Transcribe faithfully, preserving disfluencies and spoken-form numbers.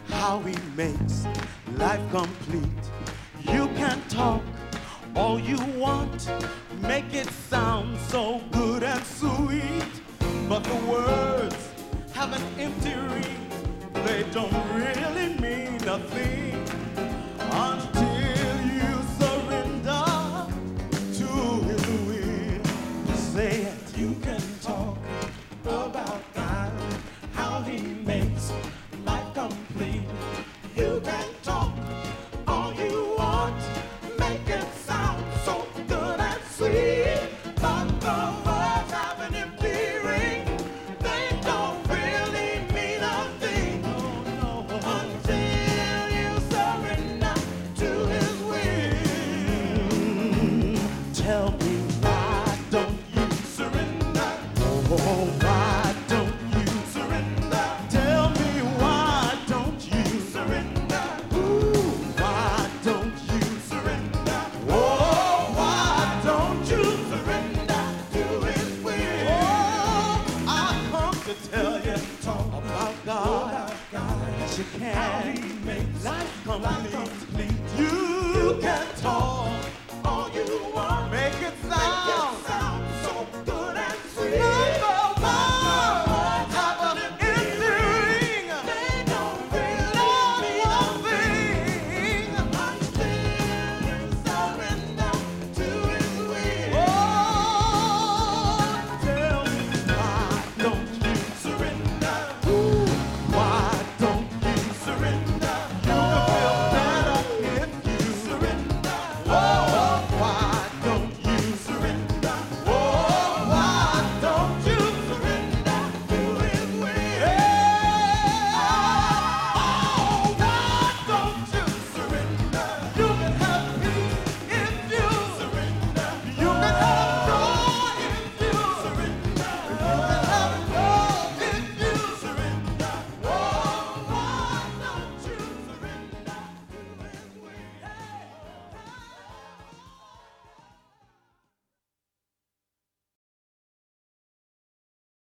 how he makes life complete. You can talk all you want, make it sound so good and sweet, but the words have an empty ring. They don't really mean nothing until you surrender to his will. Say it. You can talk about God, how he makes life complete. You can talk all you want, make it sound so good and sweet, but the words have an empty ring. They don't really mean a thing, no, no, until you surrender to his will. Tell me, why don't you surrender? Oh, why don't you surrender? Tell me, why don't you surrender? Ooh, why don't you surrender? Oh, why don't you surrender to his will? Oh, I come to tell you, talk about God. Yes, you can. How he makes life complete. You can talk all you want, make it sound